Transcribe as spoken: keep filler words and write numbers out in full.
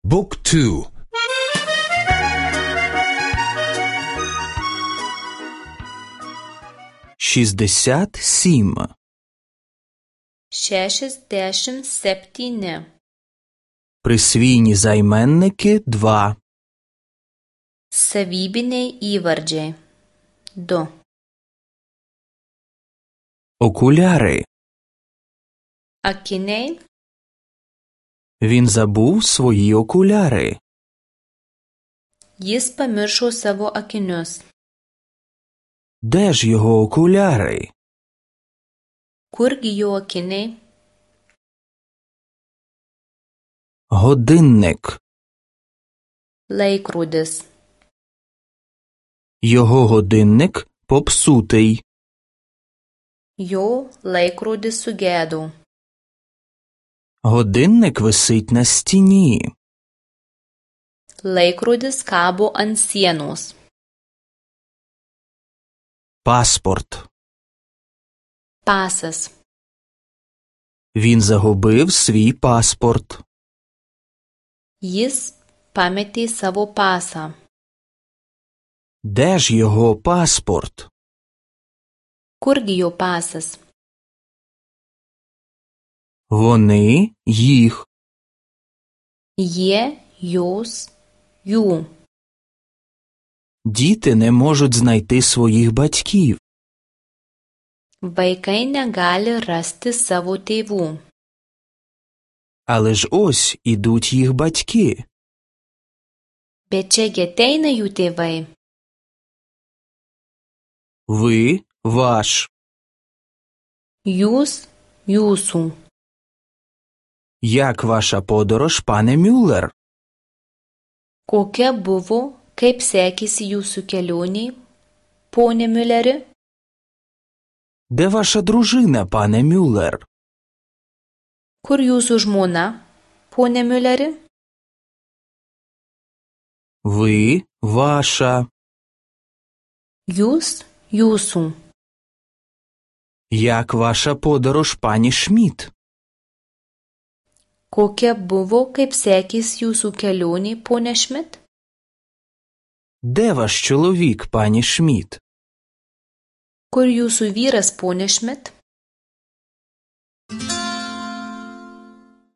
Book two. шістдесят сім. Šešiasdešimt septyni. Присвійні займенники два. Savybiniai įvardžiai du. Окуляри. Akiniai. Він забув свої окуляри. Jis pamiršo savo akinius. Де ж його окуляри? Kurgi jo akiniai? Годинник. Laikrodis. Його годинник попсутий. Jo laikrodis sugedo. Годинник висить на стіні. Laikrodis kabo ant sienos. Паспорт. Pasas. Він загубив свій паспорт. Jis pametė savo pasą. Де ж його паспорт? Kurgi jo pasas? Вони їх. Jie, jos, jų. Діти не можуть знайти своїх батьків. Vaikai negali rasti savo tėvų. Але ж ось ідуть їх батьки. Bet čia ateina jų tėvai. Ви ваш. Jūs, jūsų. Як ваша подорож, пане Мюллер? Kokia buvo, kaip sekėsi jūsų kelionė, pone Mülleri? Де ваша дружина, пане Мюллер? Kur jūsų žmona, pone Mülleri? Ви ваша. Jūs, jūsų. Як ваша подорож, пані Шмідт? Kokia buvo, kaip sekėsi jūsų kelionė, pone Šmit? Де ваш чоловік, пані Шмідт? Kur jūsų vyras, pone Šmit?